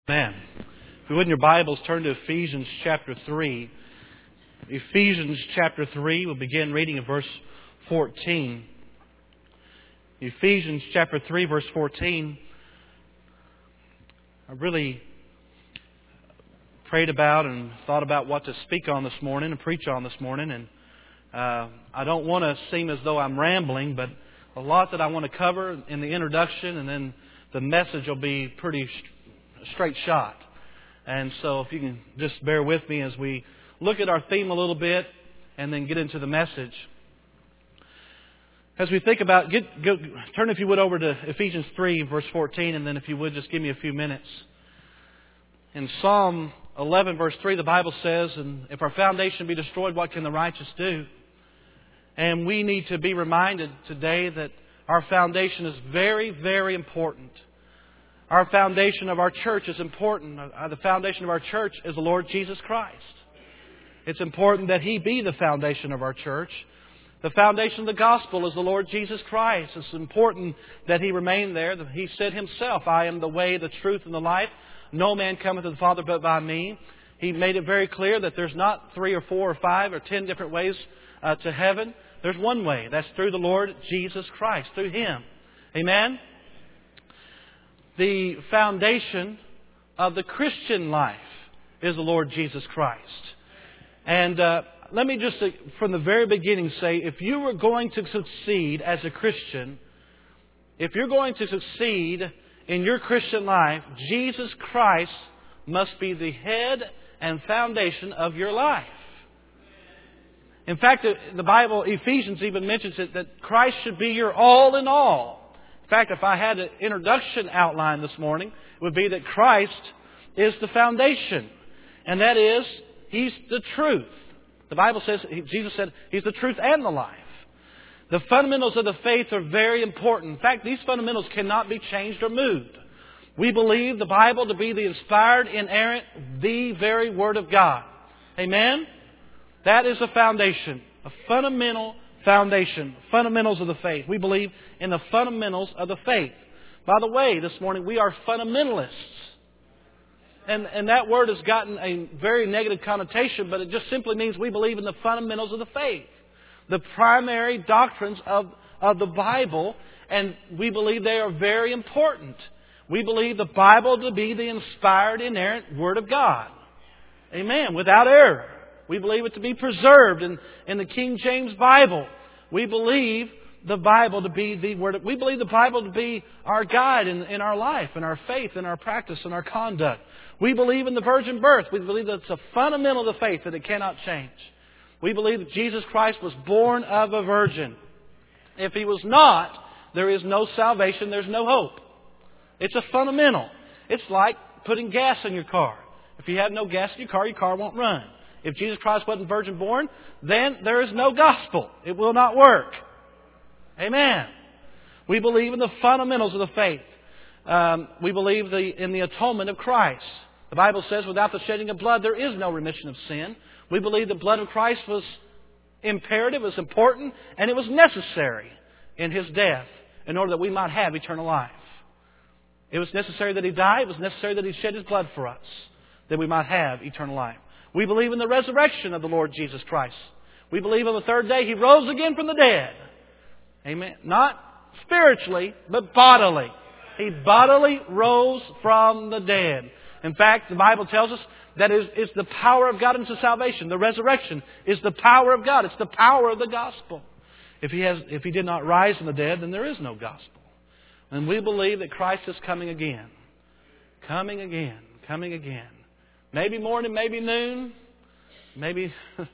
Amen. If you would in your Bibles, turn to Ephesians chapter 3. Ephesians chapter 3, we'll begin reading at verse 14. Ephesians chapter 3, verse 14. I really prayed about and thought about what to speak on this morning and preach on this morning. And I don't want to seem as though I'm rambling, but a lot that I want to cover in the introduction, and then the message will be pretty straight shot. And so if you can just bear with me as we look at our theme a little bit and then get into the message. As we think about, turn if you would over to Ephesians 3 verse 14, and then if you would just give me a few minutes. In Psalm 11 verse 3 the Bible says, "And if our foundation be destroyed, what can the righteous do?" And we need to be reminded today that our foundation is very, very important. Our foundation of our church is important. The foundation of our church is the Lord Jesus Christ. It's important that He be the foundation of our church. The foundation of the gospel is the Lord Jesus Christ. It's important that He remain there. He said Himself, "I am the way, the truth, and the life. No man cometh to the Father but by me." He made it very clear that there's not 3 or 4 or 5 or 10 different ways to heaven. There's one way. That's through the Lord Jesus Christ, through Him. Amen? The foundation of the Christian life is the Lord Jesus Christ. And let me just, from the very beginning, say, if you were going to succeed as a Christian, if you're going to succeed in your Christian life, Jesus Christ must be the head and foundation of your life. In fact, the Bible, Ephesians even mentions it, that Christ should be your all in all. In fact, if I had an introduction outline this morning, it would be that Christ is the foundation. And that is, He's the truth. The Bible says, Jesus said, He's the truth and the life. The fundamentals of the faith are very important. In fact, these fundamentals cannot be changed or moved. We believe the Bible to be the inspired, inerrant, the very Word of God. Amen? That is a foundation, a fundamental foundation, fundamentals of the faith. We believe in the fundamentals of the faith. By the way, this morning we are fundamentalists. And that word has gotten a very negative connotation, but it just simply means we believe in the fundamentals of the faith. The primary doctrines of the Bible, and we believe they are very important. We believe the Bible to be the inspired, inerrant Word of God. Amen. Without error. We believe it to be preserved in the King James Bible. We believe the Bible to be the Word. We believe the Bible to be our guide in our life, in our faith, in our practice, in our conduct. We believe in the virgin birth. We believe that it's a fundamental of the faith that it cannot change. We believe that Jesus Christ was born of a virgin. If He was not, there is no salvation, there's no hope. It's a fundamental. It's like putting gas in your car. If you have no gas in your car won't run. If Jesus Christ wasn't virgin born, then there is no gospel. It will not work. Amen. We believe in the fundamentals of the faith. We believe in the atonement of Christ. The Bible says without the shedding of blood there is no remission of sin. We believe the blood of Christ was imperative, was important, and it was necessary in His death in order that we might have eternal life. It was necessary that He died. It was necessary that He shed His blood for us, that we might have eternal life. We believe in the resurrection of the Lord Jesus Christ. We believe on the third day He rose again from the dead. Amen. Not spiritually, but bodily. He bodily rose from the dead. In fact, the Bible tells us that it's the power of God unto salvation. The resurrection is the power of God. It's the power of the gospel. If He did not rise from the dead, then there is no gospel. And we believe that Christ is coming again. Coming again. Coming again. Maybe morning, maybe noon, maybe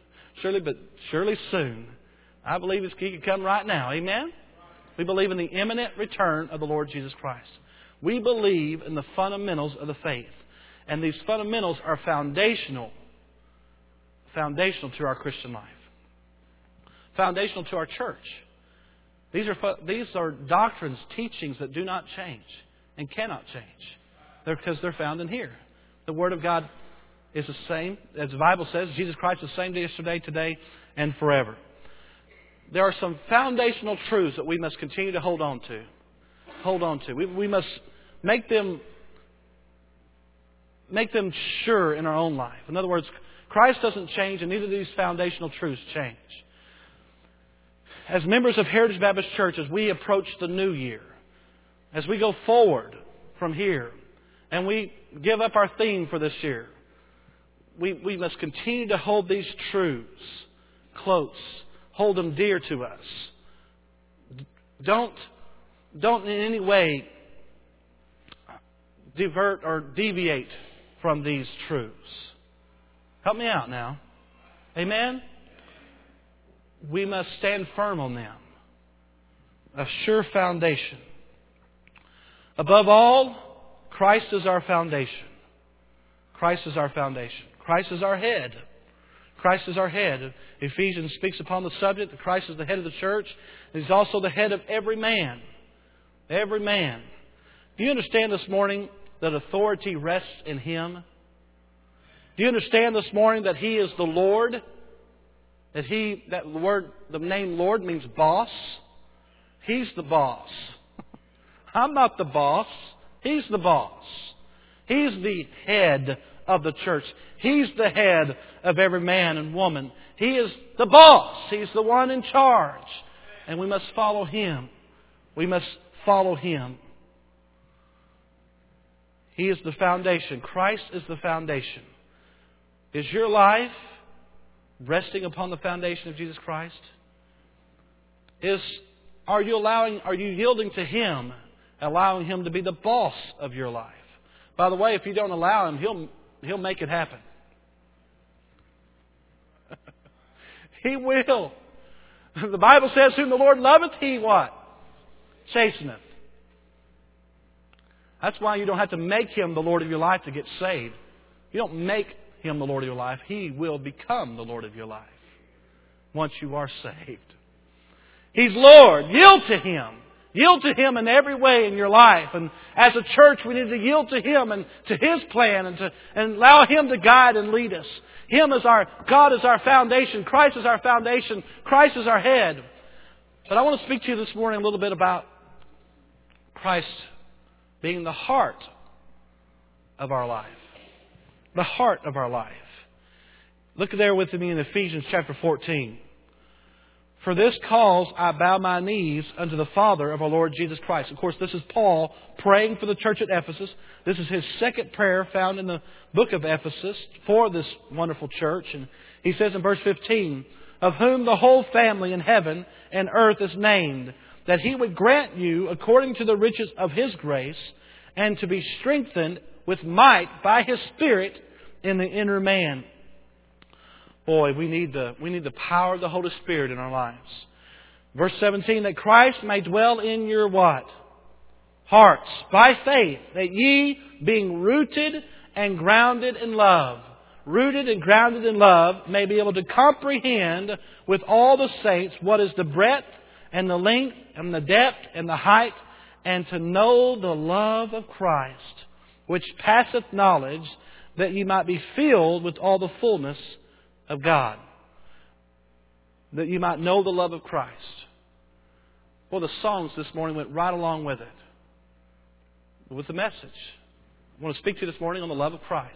surely soon. I believe He could come right now. Amen? We believe in the imminent return of the Lord Jesus Christ. We believe in the fundamentals of the faith. And these fundamentals are foundational to our Christian life. Foundational to our church. These are doctrines, teachings that do not change and cannot change. Because they're found in here. The Word of God is the same, as the Bible says, Jesus Christ is the same yesterday, today, and forever. There are some foundational truths that we must continue to hold on to. We must make them make them sure in our own life. In other words, Christ doesn't change, and neither do these foundational truths change. As members of Heritage Baptist Church, as we approach the new year, as we go forward from here, and we give up our theme for this year, we must continue to hold these truths close. Hold them dear to us. Don't in any way divert or deviate from these truths. Help me out now. Amen? We must stand firm on them. A sure foundation. Above all, Christ is our foundation. Christ is our foundation. Christ is our head. Christ is our head. Ephesians speaks upon the subject that Christ is the head of the church. And He's also the head of every man. Every man. Do you understand this morning that authority rests in Him? Do you understand this morning that He is the Lord? The name Lord means boss. He's the boss. I'm not the boss. He's the boss. He's the head of the church. He's the head of every man and woman. He is the boss. He's the one in charge. And we must follow Him. We must follow Him. He is the foundation. Christ is the foundation. Is your life resting upon the foundation of Jesus Christ? Are you yielding to Him, allowing Him to be the boss of your life? By the way, if you don't allow Him, He'll make it happen. He will. The Bible says, whom the Lord loveth, He what? Chasteneth. That's why you don't have to make Him the Lord of your life to get saved. You don't make Him the Lord of your life. He will become the Lord of your life once you are saved. He's Lord. Yield to Him. Yield to Him in every way in your life. And as a church, we need to yield to Him and to His plan and allow Him to guide and lead us. God is our foundation. Christ is our foundation. Christ is our head. But I want to speak to you this morning a little bit about Christ being the heart of our life. The heart of our life. Look there with me in Ephesians chapter 14. For this cause I bow my knees unto the Father of our Lord Jesus Christ. Of course, this is Paul praying for the church at Ephesus. This is his second prayer found in the book of Ephesus for this wonderful church. And he says in verse 15, of whom the whole family in heaven and earth is named, that He would grant you, according to the riches of His grace, and to be strengthened with might by His Spirit in the inner man. Boy, we need the power of the Holy Spirit in our lives. Verse 17, that Christ may dwell in your what? Hearts, by faith, that ye, being rooted and grounded in love, may be able to comprehend with all the saints what is the breadth and the length and the depth and the height, and to know the love of Christ, which passeth knowledge, that ye might be filled with all the fullness of God. That you might know the love of Christ. Well, the songs this morning went right along with it. With the message. I want to speak to you this morning on the love of Christ.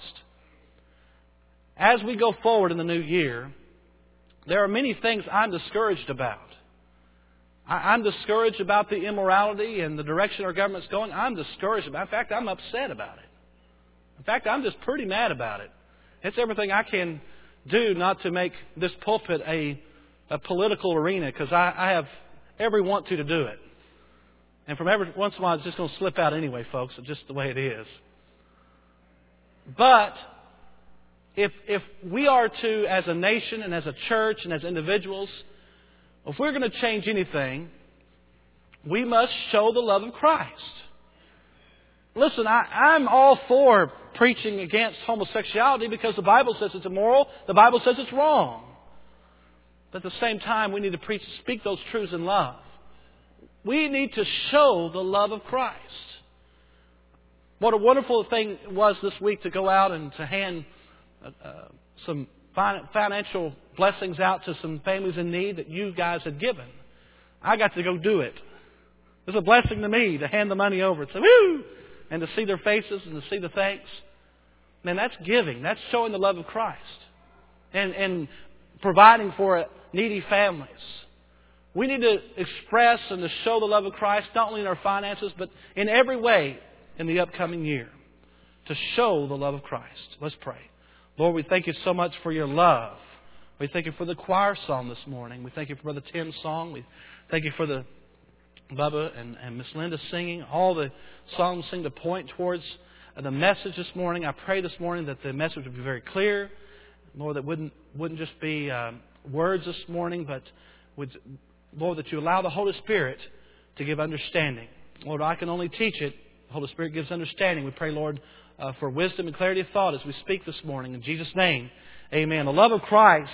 As we go forward in the new year, there are many things I'm discouraged about. I'm discouraged about the immorality and the direction our government's going. I'm discouraged about it. In fact, I'm upset about it. In fact, I'm just pretty mad about it. It's everything I can do not to make this pulpit a political arena, because I have every want to do it. And from every once in a while, it's just going to slip out anyway, folks. It's just the way it is. But if we are to, as a nation and as a church and as individuals, if we're going to change anything, we must show the love of Christ. Listen, I'm all for preaching against homosexuality because the Bible says it's immoral. The Bible says it's wrong. But at the same time, we need to speak those truths in love. We need to show the love of Christ. What a wonderful thing it was this week to go out and to hand some financial blessings out to some families in need that you guys had given. I got to go do it. It was a blessing to me to hand the money over and say, woo! And to see their faces and to see the thanks. Man, that's giving. That's showing the love of Christ. And providing for needy families. We need to express and to show the love of Christ, not only in our finances, but in every way in the upcoming year. To show the love of Christ. Let's pray. Lord, we thank you so much for your love. We thank you for the choir song this morning. We thank you for Brother Tim's song. We thank you for the Bubba and Miss Linda singing. All the songs seem to point towards the message this morning. I pray this morning that the message would be very clear. Lord, that wouldn't just be words this morning, but Lord, that you allow the Holy Spirit to give understanding. Lord, I can only teach it. The Holy Spirit gives understanding. We pray, Lord, for wisdom and clarity of thought as we speak this morning. In Jesus' name, amen. The love of Christ,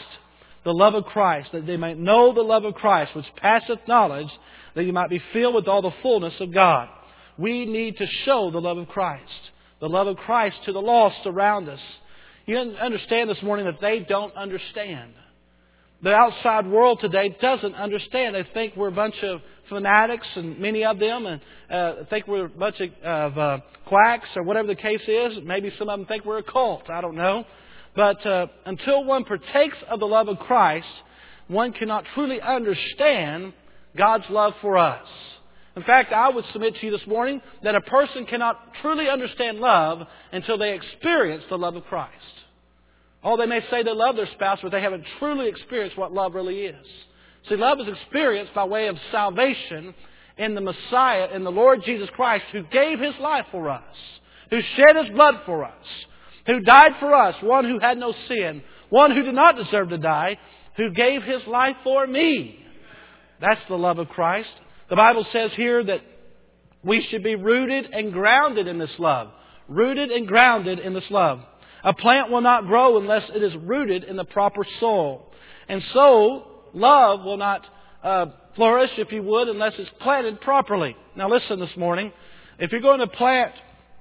that they might know the love of Christ, which passeth knowledge, that you might be filled with all the fullness of God. We need to show the love of Christ to the lost around us. You understand this morning that they don't understand. The outside world today doesn't understand. They think we're a bunch of fanatics, and many of them, and think we're a bunch of quacks, or whatever the case is. Maybe some of them think we're a cult. I don't know. But until one partakes of the love of Christ, one cannot truly understand God's love for us. In fact, I would submit to you this morning that a person cannot truly understand love until they experience the love of Christ. Oh, they may say they love their spouse, but they haven't truly experienced what love really is. See, love is experienced by way of salvation in the Messiah, in the Lord Jesus Christ, who gave His life for us, who shed His blood for us, who died for us, one who had no sin, one who did not deserve to die, who gave His life for me. That's the love of Christ. The Bible says here that we should be rooted and grounded in this love. Rooted and grounded in this love. A plant will not grow unless it is rooted in the proper soil. And so, love will not flourish, if you would, unless it's planted properly. Now listen this morning. If you're going to plant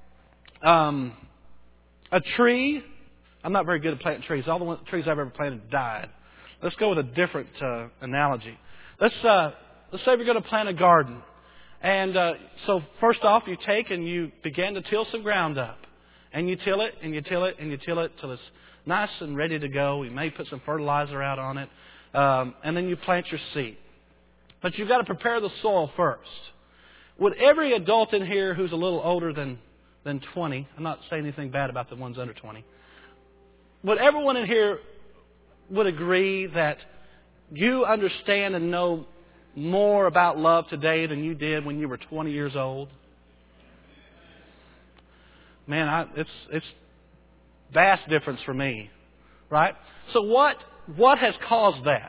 a tree, I'm not very good at planting trees. All the trees I've ever planted died. Let's go with a different analogy. Let's say we're going to plant a garden. And so first off, you take and you begin to till some ground up. And you till it, and you till it, and you till it till it's nice and ready to go. You may put some fertilizer out on it. And then you plant your seed. But you've got to prepare the soil first. Would every adult in here who's a little older than 20, I'm not saying anything bad about the ones under 20, would everyone in here would agree that you understand and know more about love today than you did when you were 20 years old? Man, it's vast difference for me, right? So what has caused that?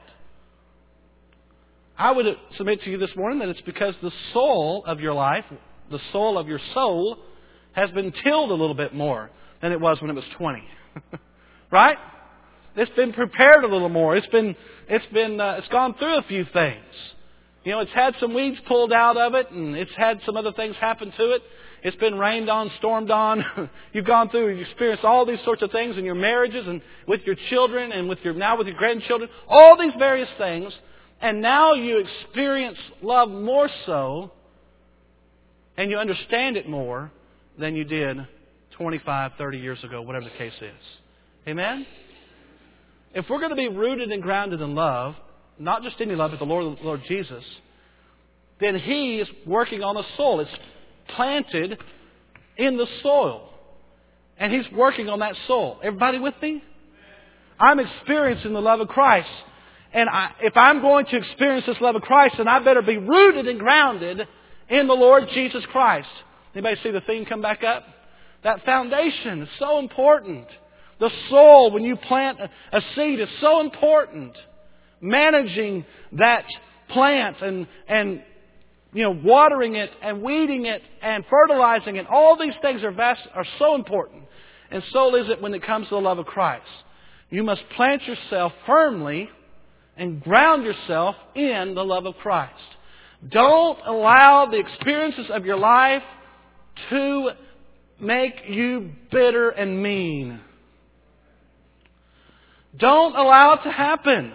I would submit to you this morning that it's because the soul of your life, the soul of your soul, has been tilled a little bit more than it was when it was 20, right? It's been prepared a little more. It's gone through a few things. You know, it's had some weeds pulled out of it, and it's had some other things happen to it. It's been rained on, stormed on. You've gone through, you've experienced all these sorts of things in your marriages and with your children and now with your grandchildren. All these various things. And now you experience love more so and you understand it more than you did 25, 30 years ago, whatever the case is. Amen? If we're going to be rooted and grounded in love, not just any love, but the Lord Jesus, then He is working on the soul. It's planted in the soil. And He's working on that soul. Everybody with me? I'm experiencing the love of Christ. And if I'm going to experience this love of Christ, then I better be rooted and grounded in the Lord Jesus Christ. Anybody see the theme come back up? That foundation is so important. The soul, when you plant a seed, is so important. Managing that plant and watering it and weeding it and fertilizing it. All these things are so important. And so is it when it comes to the love of Christ. You must plant yourself firmly and ground yourself in the love of Christ. Don't allow the experiences of your life to make you bitter and mean. Don't allow it to happen.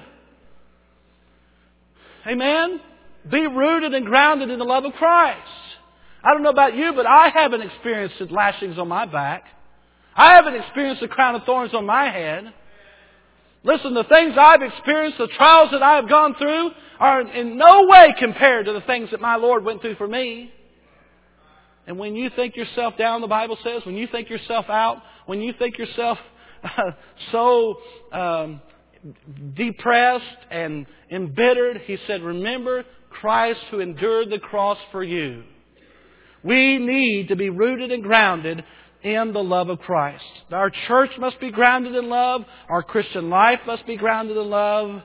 Amen? Be rooted and grounded in the love of Christ. I don't know about you, but I haven't experienced lashings on my back. I haven't experienced the crown of thorns on my head. Listen, the things I've experienced, the trials that I have gone through, are in no way compared to the things that my Lord went through for me. And when you think yourself down, the Bible says, when you think yourself out, when you think yourself so depressed and embittered, He said, remember Christ who endured the cross for you. We need to be rooted and grounded in the love of Christ. Our church must be grounded in love. Our Christian life must be grounded in love.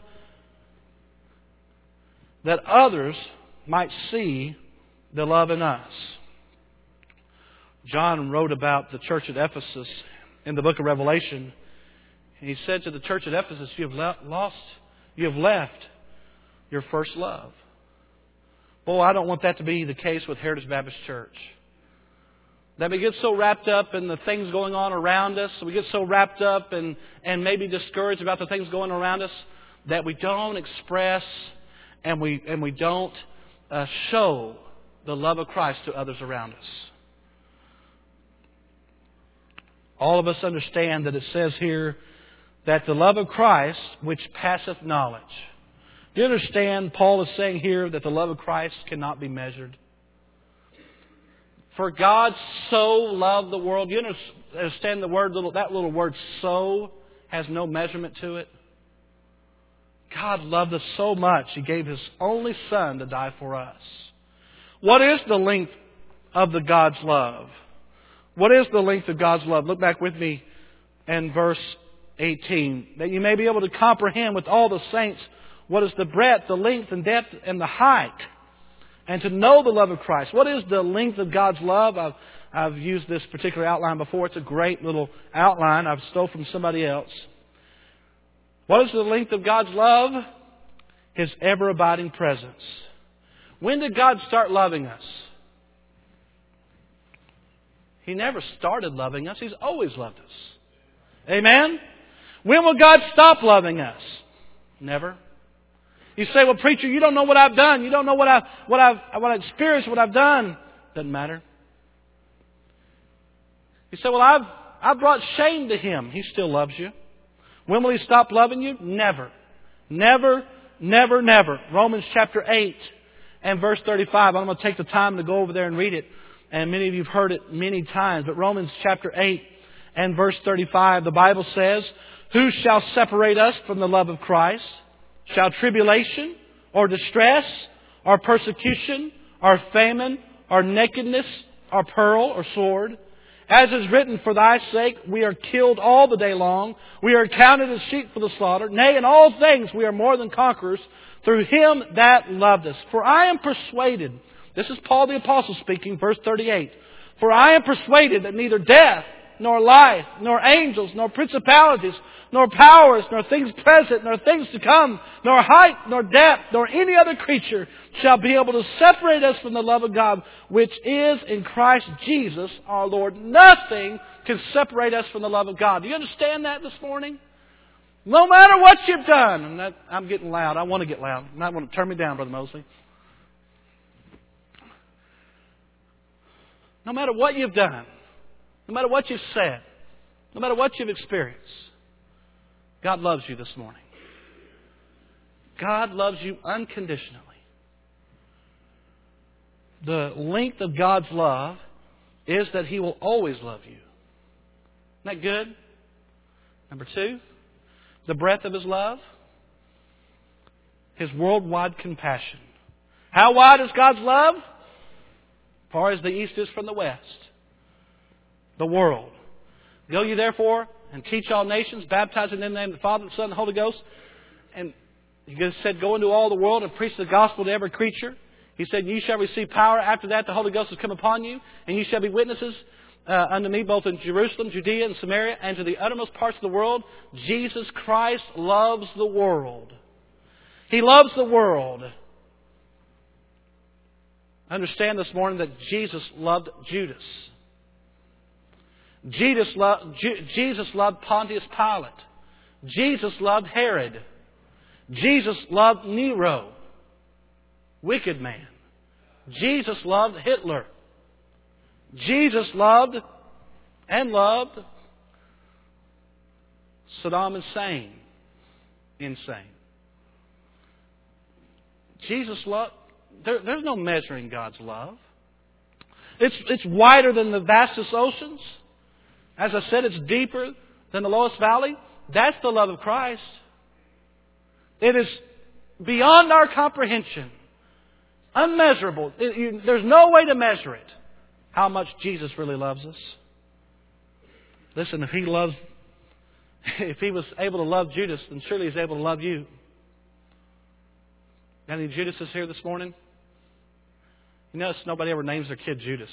That others might see the love in us. John wrote about the church at Ephesus in the book of Revelation. And he said to the church at Ephesus, you have left your first love. Boy, I don't want that to be the case with Heritage Baptist Church. That we get so wrapped up in the things going on around us, we get so wrapped up and maybe discouraged about the things going around us, that we don't express and we don't show the love of Christ to others around us. All of us understand that it says here that the love of Christ which passeth knowledge. Do you understand Paul is saying here that the love of Christ cannot be measured? For God so loved the world. You understand the word, that little word so has no measurement to it? God loved us so much, He gave His only Son to die for us. What is the length of the God's love? What is the length of God's love? Look back with me in verse 18. That you may be able to comprehend with all the saints what is the breadth, the length, and depth, and the height. And to know the love of Christ. What is the length of God's love? I've used this particular outline before. It's a great little outline. I've stole from somebody else. What is the length of God's love? His ever-abiding presence. When did God start loving us? He never started loving us. He's always loved us. Amen? When will God stop loving us? Never. You say, well, preacher, you don't know what I've done. You don't know what I've experienced, what I've done. Doesn't matter. You say, well, I've brought shame to Him. He still loves you. When will He stop loving you? Never. Never, never, never. Romans chapter 8 and verse 35. I'm going to take the time to go over there and read it. And many of you have heard it many times. But Romans chapter 8 and verse 35, the Bible says, who shall separate us from the love of Christ? Shall tribulation, or distress, or persecution, or famine, or nakedness, or peril, or sword? As is written, for thy sake we are killed all the day long. We are counted as sheep for the slaughter. Nay, in all things we are more than conquerors through Him that loved us. For I am persuaded, this is Paul the Apostle speaking, verse 38. For I am persuaded that neither death, nor life, nor angels, nor principalities, nor powers, nor things present, nor things to come, nor height, nor depth, nor any other creature shall be able to separate us from the love of God, which is in Christ Jesus our Lord. Nothing can separate us from the love of God. Do you understand that this morning? No matter what you've done. And I'm getting loud. I want to get loud. You might want to turn me down, Brother Mosley. No matter what you've done, no matter what you've said, no matter what you've experienced, God loves you this morning. God loves you unconditionally. The length of God's love is that He will always love you. Isn't that good? Number 2, the breadth of His love, His worldwide compassion. How wide is God's love? As far as the east is from the west. The world. Go ye therefore and teach all nations, baptizing them in the name of the Father, the Son, and the Holy Ghost. And He said, go into all the world and preach the gospel to every creature. He said, ye shall receive power. After that, the Holy Ghost has come upon you. And ye shall be witnesses unto me both in Jerusalem, Judea, and Samaria, and to the uttermost parts of the world. Jesus Christ loves the world. He loves the world. Understand this morning that Jesus loved Judas. Jesus loved Pontius Pilate. Jesus loved Herod. Jesus loved Nero, wicked man. Jesus loved Hitler. Jesus loved Saddam Hussein. Insane. Jesus' love, there's no measuring God's love. It's wider than the vastest oceans. As I said, it's deeper than the lowest valley. That's the love of Christ. It is beyond our comprehension. Unmeasurable. There's no way to measure it. How much Jesus really loves us. Listen, if He was able to love Judas, then surely He's able to love you. Any Judases here this morning? You notice nobody ever names their kid Judas.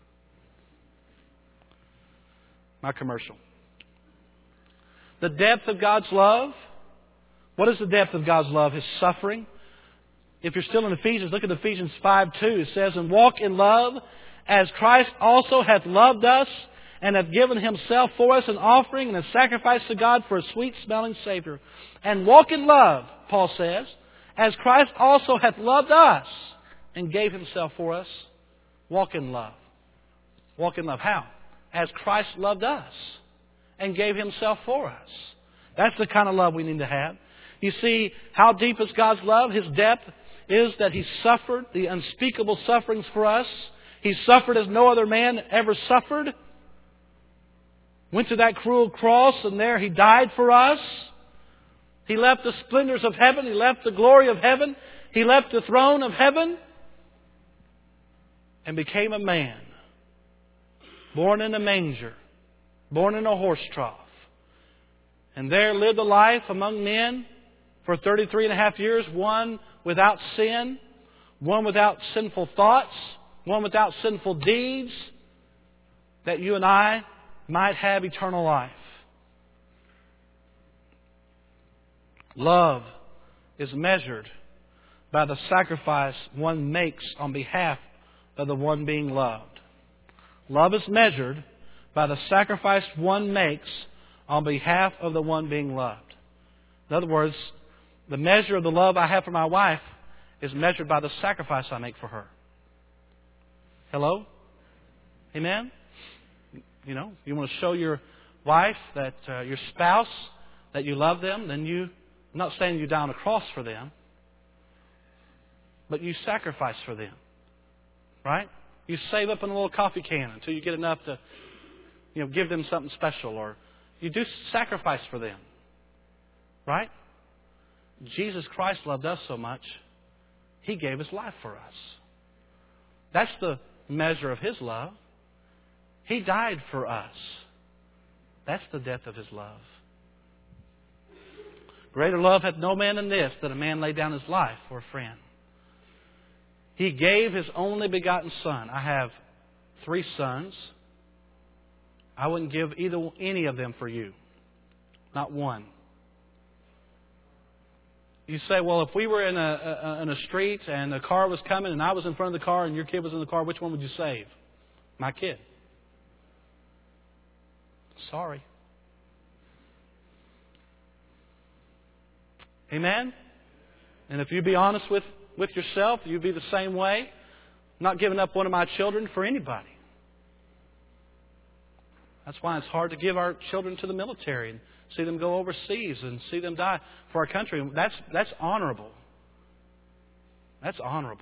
My commercial. The depth of God's love. What is the depth of God's love? His suffering. If you're still in Ephesians, look at Ephesians 5:2. It says, "And walk in love, as Christ also hath loved us, and hath given Himself for us an offering and a sacrifice to God for a sweet-smelling Savior." And walk in love, Paul says, as Christ also hath loved us and gave Himself for us. Walk in love. Walk in love. How? As Christ loved us and gave Himself for us. That's the kind of love we need to have. You see, how deep is God's love? His depth is that He suffered the unspeakable sufferings for us. He suffered as no other man ever suffered. Went to that cruel cross, and there He died for us. He left the splendors of heaven. He left the glory of heaven. He left the throne of heaven and became a man. Born in a manger. Born in a horse trough. And there lived a life among men for 33 and a half years. One without sin. One without sinful thoughts. One without sinful deeds. That you and I might have eternal life. Love is measured by the sacrifice one makes on behalf of the one being loved. Love is measured by the sacrifice one makes on behalf of the one being loved. In other words, the measure of the love I have for my wife is measured by the sacrifice I make for her. Hello? Amen? You know, you want to show your wife that your spouse that you love them, then I'm not saying you die on a cross for them, but you sacrifice for them. Right? You save up in a little coffee can until you get enough to, give them something special, or you do sacrifice for them. Right? Jesus Christ loved us so much, He gave His life for us. That's the measure of His love. He died for us. That's the depth of His love. Greater love hath no man than this, that a man lay down his life for a friend. He gave His only begotten Son. I have 3 sons. I wouldn't give any of them for you. Not one. You say, well, if we were in a street and a car was coming and I was in front of the car and your kid was in the car, which one would you save? My kid. Sorry. Amen? And if you be honest with yourself, you'd be the same way. I'm not giving up one of my children for anybody. That's why it's hard to give our children to the military and see them go overseas and see them die for our country. That's honorable. That's honorable.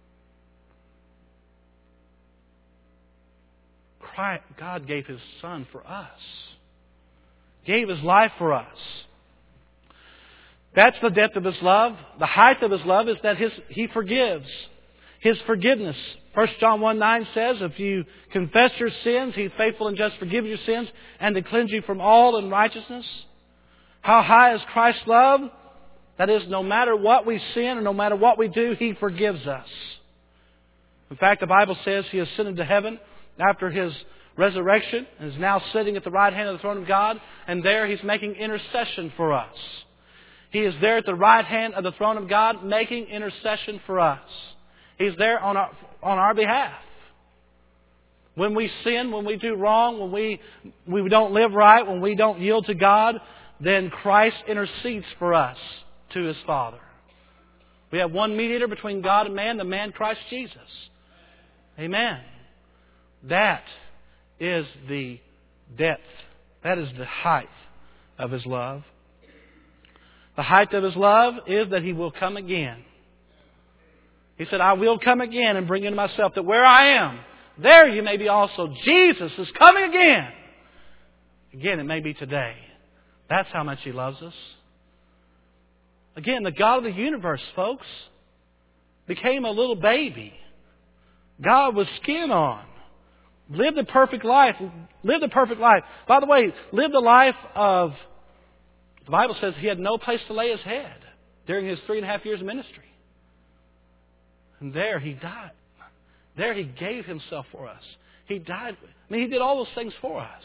God gave His Son for us. Gave His life for us. That's the depth of His love. The height of His love is that He forgives. His forgiveness. 1 John 1:9 says, if you confess your sins, He's faithful and just to forgive your sins and to cleanse you from all unrighteousness. How high is Christ's love? That is, no matter what we sin or no matter what we do, He forgives us. In fact, the Bible says He ascended to heaven after His resurrection and is now sitting at the right hand of the throne of God, and there He's making intercession for us. He is there at the right hand of the throne of God making intercession for us. He's there on our behalf. When we sin, when we do wrong, when we don't live right, when we don't yield to God, then Christ intercedes for us to His Father. We have one mediator between God and man, the man Christ Jesus. Amen. That is the depth. That is the height of His love. The height of His love is that He will come again. He said, I will come again and bring you to myself, that where I am, there you may be also. Jesus is coming again. Again, it may be today. That's how much He loves us. Again, the God of the universe, folks, became a little baby. God with skin on. Lived a perfect life. Lived a perfect life. By the way, lived a life of, the Bible says He had no place to lay His head during His 3.5 years of ministry. And there He died. There He gave Himself for us. He died. I mean, He did all those things for us.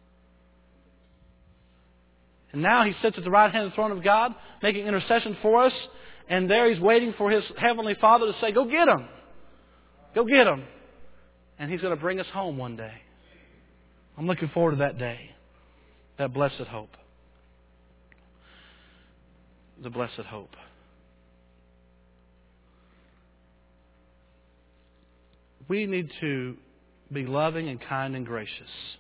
And now He sits at the right hand of the throne of God, making intercession for us. And there He's waiting for His Heavenly Father to say, go get Him. Go get Him. And He's going to bring us home one day. I'm looking forward to that day. That blessed hope. The blessed hope. We need to be loving and kind and gracious.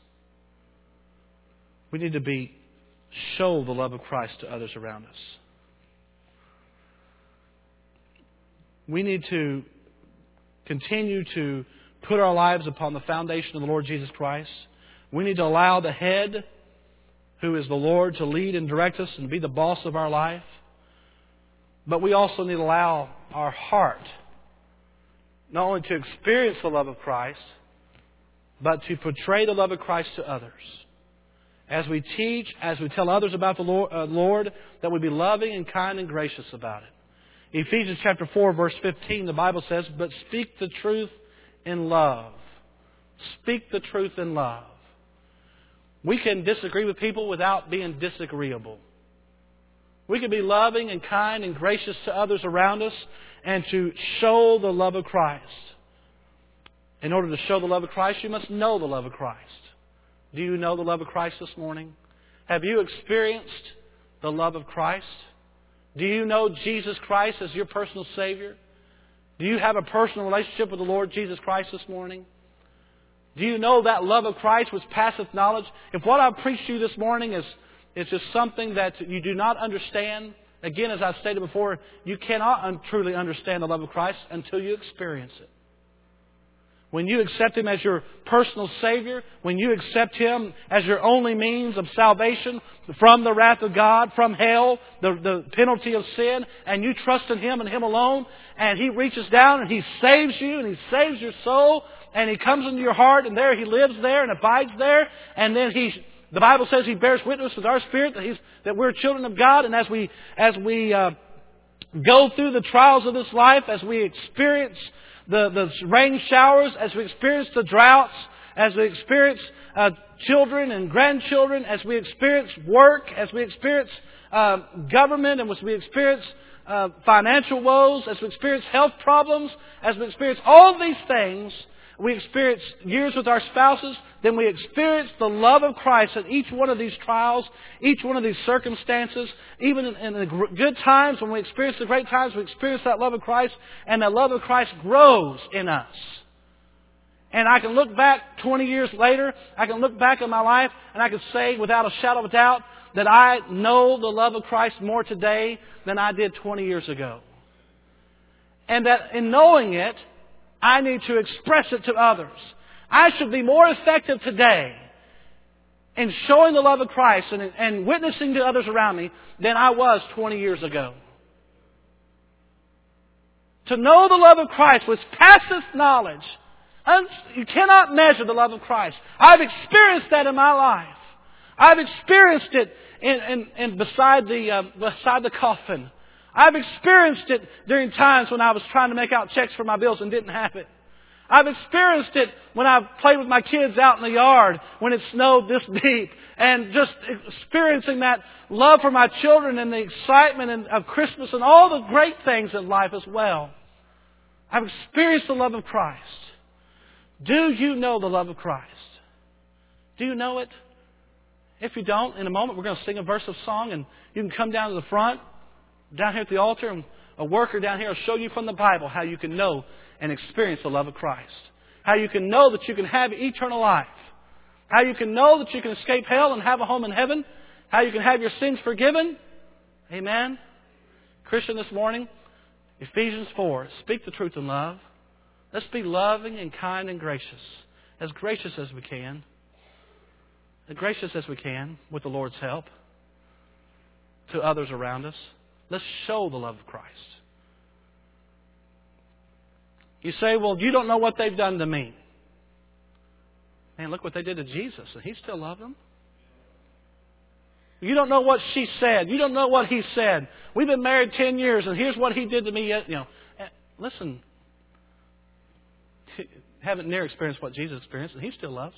We need to show the love of Christ to others around us. We need to continue to put our lives upon the foundation of the Lord Jesus Christ. We need to allow the head, who is the Lord, to lead and direct us and be the boss of our life. But we also need to allow our heart not only to experience the love of Christ, but to portray the love of Christ to others. As we teach, as we tell others about the Lord, that we be loving and kind and gracious about it. Ephesians chapter 4, verse 15, the Bible says, but speak the truth in love. Speak the truth in love. We can disagree with people without being disagreeable. We can be loving and kind and gracious to others around us and to show the love of Christ. In order to show the love of Christ, you must know the love of Christ. Do you know the love of Christ this morning? Have you experienced the love of Christ? Do you know Jesus Christ as your personal Savior? Do you have a personal relationship with the Lord Jesus Christ this morning? Do you know that love of Christ which passeth knowledge? If what I've preached to you this morning is just something that you do not understand, again, as I've stated before, you cannot truly understand the love of Christ until you experience it. When you accept Him as your personal Savior, when you accept Him as your only means of salvation from the wrath of God, from hell, the penalty of sin, and you trust in Him and Him alone, and He reaches down and He saves you and He saves your soul, and He comes into your heart, and there He lives there and abides there, and then the Bible says He bears witness with our spirit that we're children of God, and as we go through the trials of this life, as we experience the rain showers, as we experience the droughts, as we experience children and grandchildren, as we experience work, as we experience government, and as we experience financial woes, as we experience health problems, as we experience all these things, we experience years with our spouses, then we experience the love of Christ in each one of these trials, each one of these circumstances. Even in the good times, when we experience the great times, we experience that love of Christ, and that love of Christ grows in us. And I can look back 20 years later, I can look back on my life, and I can say without a shadow of a doubt that I know the love of Christ more today than I did 20 years ago. And that in knowing it, I need to express it to others. I should be more effective today in showing the love of Christ and witnessing to others around me than I was 20 years ago. To know the love of Christ which passeth knowledge. You cannot measure the love of Christ. I've experienced that in my life. I've experienced it beside the coffin. I've experienced it during times when I was trying to make out checks for my bills and didn't have it. I've experienced it when I've played with my kids out in the yard when it snowed this deep, and just experiencing that love for my children and the excitement of Christmas and all the great things in life as well. I've experienced the love of Christ. Do you know the love of Christ? Do you know it? If you don't, in a moment we're going to sing a verse of song, and you can come down to the front, down here at the altar, and a worker down here will show you from the Bible how you can know and experience the love of Christ. How you can know that you can have eternal life. How you can know that you can escape hell and have a home in heaven. how you can have your sins forgiven. Amen. Christian, this morning, Ephesians 4, speak the truth in love. Let's be loving and kind and gracious as we can. As gracious as we can with the Lord's help to others around us. Let's show the love of Christ. You say, well, you don't know what they've done to me. Man, look what they did to Jesus, and He still loved them. You don't know what she said. You don't know what he said. We've been married 10 years, and here's what he did to me. Listen, haven't near experienced what Jesus experienced, and He still loves.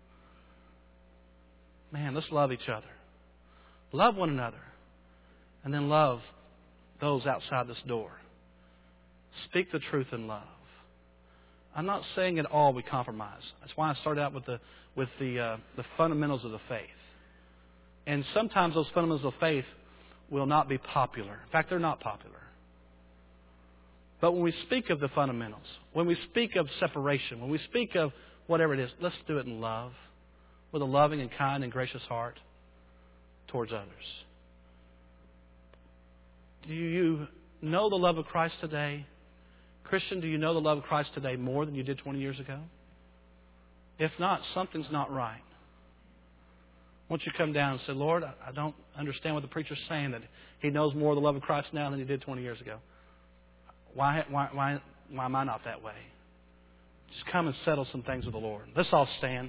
Man, let's love each other. Love one another. And then love those outside this door. Speak the truth in love. I'm not saying at all we compromise. That's why I started out with the fundamentals of the faith. And sometimes those fundamentals of faith will not be popular. In fact, they're not popular. But when we speak of the fundamentals, when we speak of separation, when we speak of whatever it is, let's do it in love, with a loving and kind and gracious heart towards others. Do you know the love of Christ today? Christian, do you know the love of Christ today more than you did 20 years ago? If not, something's not right. Won't you come down and say, Lord, I don't understand what the preacher's saying, that he knows more of the love of Christ now than he did 20 years ago. Why am I not that way? Just come and settle some things with the Lord. Let's all stand.